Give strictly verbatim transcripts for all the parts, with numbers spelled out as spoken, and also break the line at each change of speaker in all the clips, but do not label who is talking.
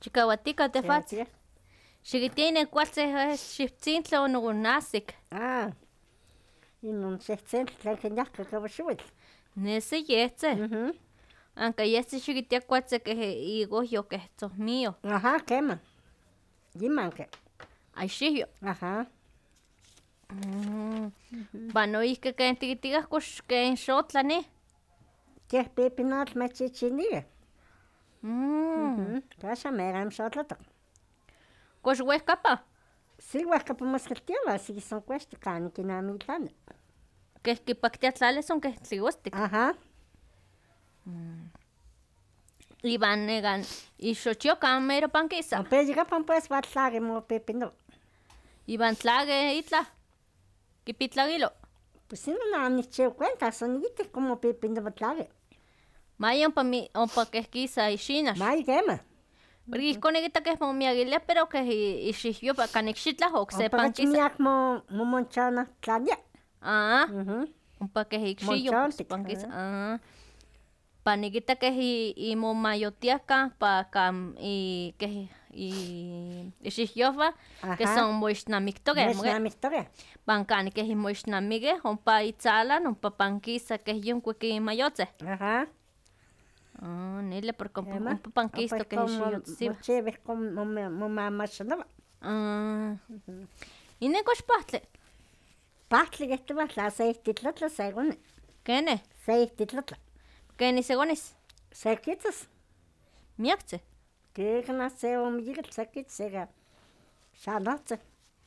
Chikahuatica tefatz. Xiquitiene cualce xiptzintla o nogonasic.
Ah, inon xiptzintla tlen quinahca cabaxuitl.
Nesi yetze.
Mhm.
Anca yetze xiquitia cualce que igohyo que mío.
Ajá, quema. Yimanque.
Ay xihyo.
Ajá.
Mm. Bueno, y que que tiquitigas cox que en xotlani.
Queh pipinatl mechichinige.
Mm.
Caxa meram xotlatok.
Cox huescapa.
Sí, huescapa moscaltiola, sí son cuesta cani quinamitlana.
Que quipactiatlales son que tliostic.
Ajá.
Iban negan y xochioca mero panquisa.
Pero llegapan pues batlage mo pipino.
Iban tlage itla. Kipitlagilo.
Pues si no nada ni cheo cuenta, son ite como pipino batlage.
Mayon pa mi on pa que quisa y chinas.
May gema.
Pero y con esta que es mo miagile pero que y xihyo pa canixitla o sepan
quisa. Miak mo mo monchana tlanya.
Ah.
Mhm.
Un pa que xihyo pan quisa. Ah. Paniquita que y y mo mayotiaca pa cam y que y xihyofa que son moixnamictogue.
Moixnamictogue.
Bancani que moixnamigue on pa itzala on pa panquisa que yun que mayotze.
Ajá.
Ah, nile por un panquisto que
es yo. Chévere como mo mamá sonaba.
Ah. ¿Y ne cox patle?
Patle que te vas a seis titlatla según.
¿Qué ne?
Seis titlatla.
¿Qué ni segones?
Sequitas.
Miakte.
Que nace o mi llega sequit sega. Charlotte.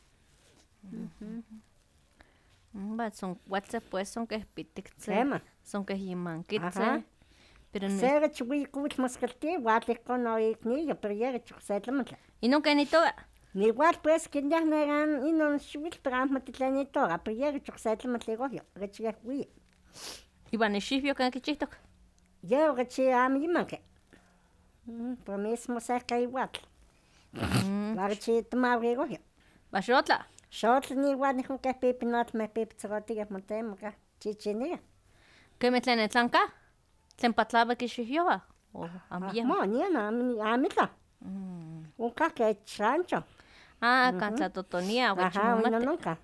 Mhm. Son WhatsApp pues son que pitikse.
Ema.
Son que yimanquitse.
Ajá.
Pero no.
Sega chui kuch mascalti, guate con hoy niño, pero llega chusetlamantla.
¿Y no que ni toda?
Ni guat pues que ya no eran y no subir para matlani toga, pero llega chusetlamantla goyo, rechiga hui.
¿Y van el shifio que kichitok?
Yo rechiga a mi manque. Por mismo cerca igual. Va rechiga tomar goyo.
¿Va shotla?
Shotla ni guat ni con que pipinot me pipitzotiga montemo chichiniga.
¿Qué me tlen tlanca? ¿Tlen patlaba que shihyoa? O ambiya.
Mo, ni na amita. Un caque chancho.
Ah, cantla totonía,
ajá, no nunca.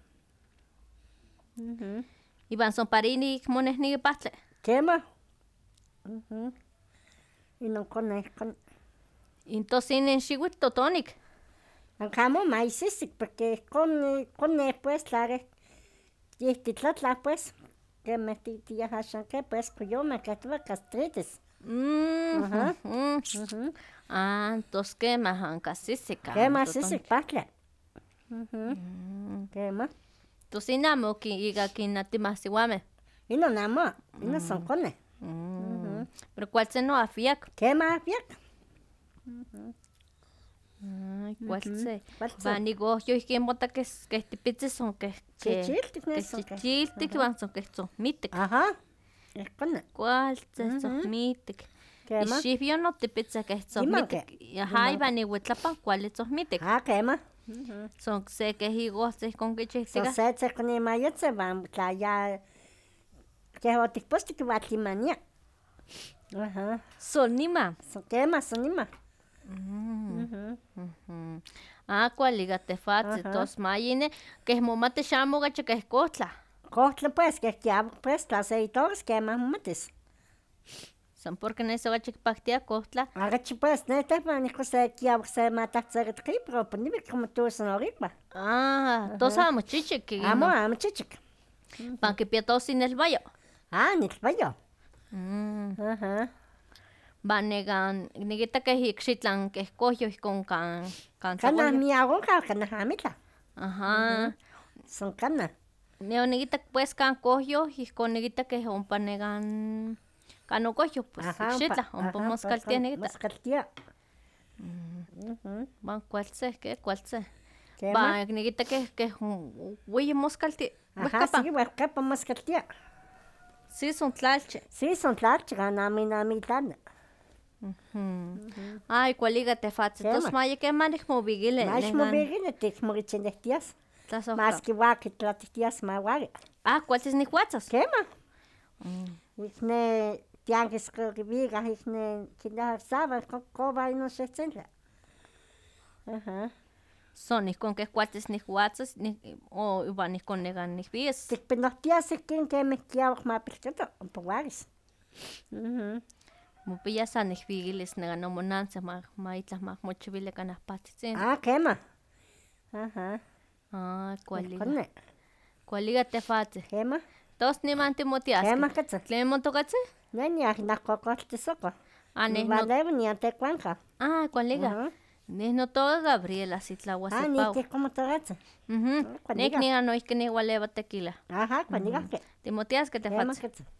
Y van son parini mones ni patle.
Quema. Mhm. Y no con con.
Entonces en shiguit totonic.
Ancamo maíz porque con con pues claro. Y titlatla pues que me tía hashan que pues yo me quedaba castritis.
Mm.
Ajá.
Mhm. Ah, entonces qué más casi se cae.
¿Qué más es patla? Mhm. ¿Qué más?
Entonces namo que iga que nati más iguame.
Y no namo, y no son cone.
Pero cuál se no afiac.
¿Qué más afiac?
Ay, cuál se. Van y go yo que mota que que este pizza son que
que chichiltic
que chichiltic van son que son mitic.
Ajá. Es cone.
Cuál se son mitic.
¿Qué más?
Y si yo no te pizza que son mitic. Ajá, y van y huetlapan cuál son mitic.
Ah, ¿qué más?
Son sé que higo se con que chichiltic.
Son se se con mayo se van ya que otik posti que va timania. Ajá.
Son nima.
Son qué más son nima.
Ah, cuál liga te fats, tos mayine, que es mamá te chamo gacha que es costla.
Costla pues, que ya pues aceitores que más mates.
Son porque no se gacha que pactia costla.
Agachi pues, no te van a coser que ya se mata ser trip, pero ni como tú son ahorita.
Ah, tos amo chichi que.
Amo, amo chichic.
Pan que pieto sin el bayo.
Ah, ni el bayo.
Ajá. Van negan, negita que hixitlan que escogió con can can.
Cana mi hago cana hamita.
Ajá.
Son cana.
Neo negita pues can cogió y con negita que un pan negan cano cogió pues hixitla, un pan moscaltia negita.
Moscaltia.
Van cuál se que cuál se. Van negita que que güey moscaltia.
Ajá, sí, huescapa moscaltia.
Sí, son tlalche.
Sí, son tlalche, gana mi namitana.
Ay, cuál liga te fats. Tos maya que manes movigile.
Más movigile te morichenestias. Más que va que tlatestias más guare.
Ah, ¿cuál es ni cuatzas?
¿Qué ma? Isne tianguis que viga, isne que da sabe coba y no se centra. Ajá.
Son ihkon keh kuatzis nihkuatzas o iwan ihkon nekan nihwis.
Tikpinahtias ihkin kemih kiauak mapiltito, ompa ualis.
Mopia san nihwikilis nekan nomonantzin ma, ma itlah ma mochiwili kanah pahtzitzintli.
Ah, kemah. Ajá.
Ah, kuali.
Kone.
Kualiga tehwatzin.
Kemah.
Tos niman timotiaskeh.
Kemah katza.
¿Tlen motokatzin?
Ne niah nahkokoltisoko.
Ah, neh no...
Niwalewi nian tekuanka.
Ah, kualiga.
Ajá.
Neh notoka Gabriela Sitlauasipau.
Ah, nihki como toratza.
Mhm. Nek nikan noihki niwalewa tequila.
Ajá, kuaniga ke.
Timotiaskeh tehwatzin.
Kemah katza.